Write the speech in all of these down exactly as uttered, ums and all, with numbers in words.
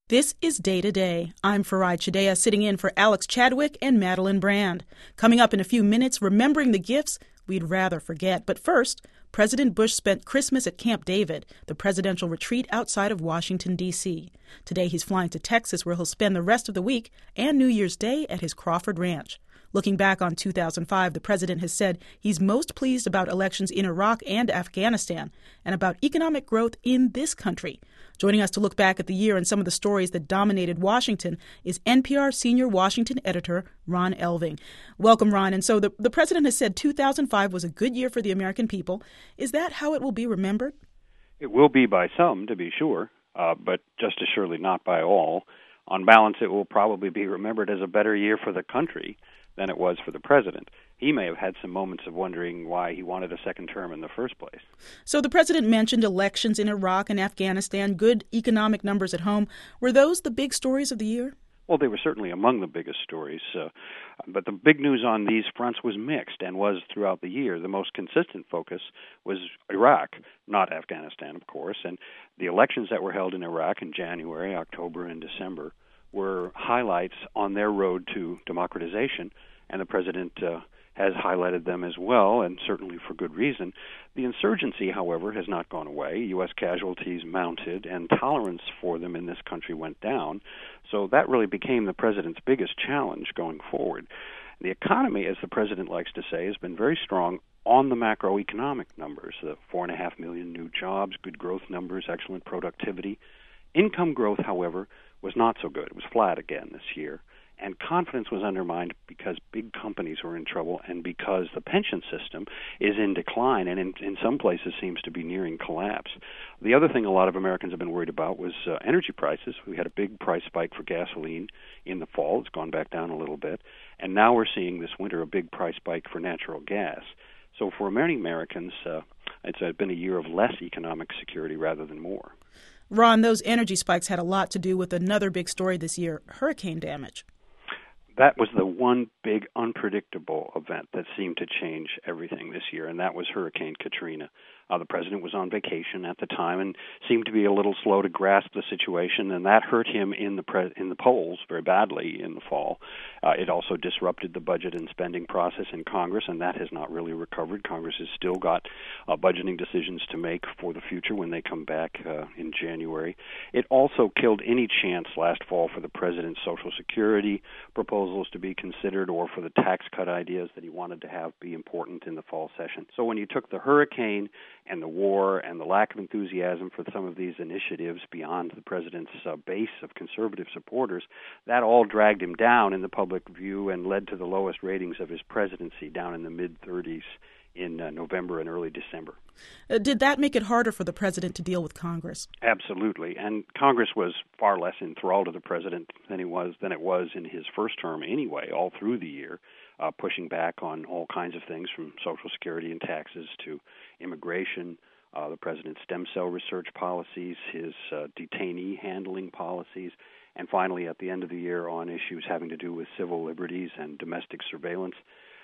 This is Day to Day. I'm Farai Chideya, sitting in for Alex Chadwick and Madeline Brand. Coming up in a few minutes, remembering the gifts we'd rather forget. But first, President Bush spent Christmas at Camp David, the presidential retreat outside of Washington, D C Today he's flying to Texas, where he'll spend the rest of the week and New Year's Day at his Crawford Ranch. Looking back on two thousand five, the president has said he's most pleased about elections in Iraq and Afghanistan and about economic growth in this country. Joining us to look back at the year and some of the stories that dominated Washington is N P R senior Washington editor Ron Elving. Welcome, Ron. And so the, the president has said two thousand five was a good year for the American people. Is that how it will be remembered? It will be by some, to be sure, uh, but just as surely not by all. On balance, it will probably be remembered as a better year for the country than it was for the president. He may have had some moments of wondering why he wanted a second term in the first place. So the president mentioned elections in Iraq and Afghanistan, good economic numbers at home. Were those the big stories of the year? Well, they were certainly among the biggest stories, uh, but the big news on these fronts was mixed and was throughout the year. The most consistent focus was Iraq, not Afghanistan, of course, and the elections that were held in Iraq in January, October, and December were highlights on their road to democratization, and the president uh, has highlighted them as well, and certainly for good reason. The insurgency, however, has not gone away. U S casualties mounted, and tolerance for them in this country went down. So that really became the president's biggest challenge going forward. The economy, as the president likes to say, has been very strong on the macroeconomic numbers, the four and a half million new jobs, good growth numbers, excellent productivity. Income growth, however, was not so good. It was flat again this year. And confidence was undermined because big companies were in trouble and because the pension system is in decline and in, in some places seems to be nearing collapse. The other thing a lot of Americans have been worried about was uh, energy prices. We had a big price spike for gasoline in the fall. It's gone back down a little bit. And now we're seeing this winter a big price spike for natural gas. So for many Americans, uh, it's uh, been a year of less economic security rather than more. Ron, those energy spikes had a lot to do with another big story this year, hurricane damage. That was the one big unpredictable event that seemed to change everything this year, and that was Hurricane Katrina. Uh, the president was on vacation at the time and seemed to be a little slow to grasp the situation, and that hurt him in the pre- in the polls very badly in the fall. Uh, it also disrupted the budget and spending process in Congress, and that has not really recovered. Congress has still got uh, budgeting decisions to make for the future when they come back uh, in January. It also killed any chance last fall for the president's Social Security proposals to be considered or for the tax cut ideas that he wanted to have be important in the fall session. So when you took the hurricane and the war and the lack of enthusiasm for some of these initiatives beyond the president's uh, base of conservative supporters, that all dragged him down in the public view and led to the lowest ratings of his presidency, down in the mid-thirties in uh, November and early December. Uh, did that make it harder for the president to deal with Congress? Absolutely, and Congress was far less enthralled to the president than he was than it was in his first term anyway, all through the year. Uh, pushing back on all kinds of things from Social Security and taxes to immigration, uh, the president's stem cell research policies, his uh, detainee handling policies, and finally at the end of the year on issues having to do with civil liberties and domestic surveillance.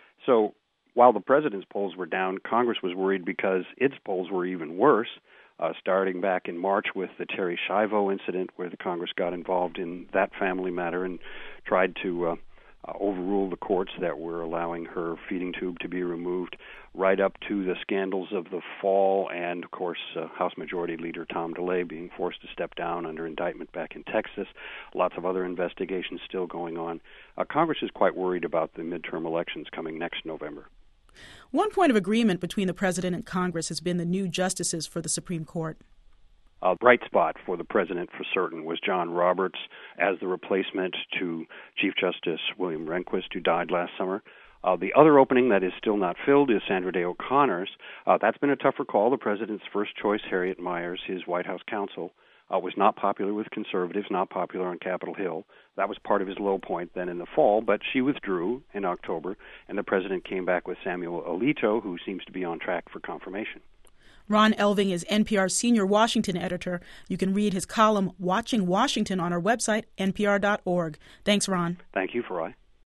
So while the president's polls were down, Congress was worried because its polls were even worse, uh, starting back in March with the Terri Schiavo incident where the Congress got involved in that family matter and tried to uh, Uh, overrule the courts that were allowing her feeding tube to be removed, right up to the scandals of the fall and, of course, uh, House Majority Leader Tom DeLay being forced to step down under indictment back in Texas. Lots of other investigations still going on. Uh, Congress is quite worried about the midterm elections coming next November. One point of agreement between the president and Congress has been the new justices for the Supreme Court. A bright spot for the president for certain was John Roberts as the replacement to Chief Justice William Rehnquist, who died last summer. Uh, the other opening that is still not filled is Sandra Day O'Connor's. Uh, that's been a tougher call. The president's first choice, Harriet Miers, his White House counsel, uh, was not popular with conservatives, not popular on Capitol Hill. That was part of his low point then in the fall, but she withdrew in October, and the president came back with Samuel Alito, who seems to be on track for confirmation. Ron Elving is N P R's senior Washington editor. You can read his column, Watching Washington, on our website, N P R dot org. Thanks, Ron. Thank you, Farai.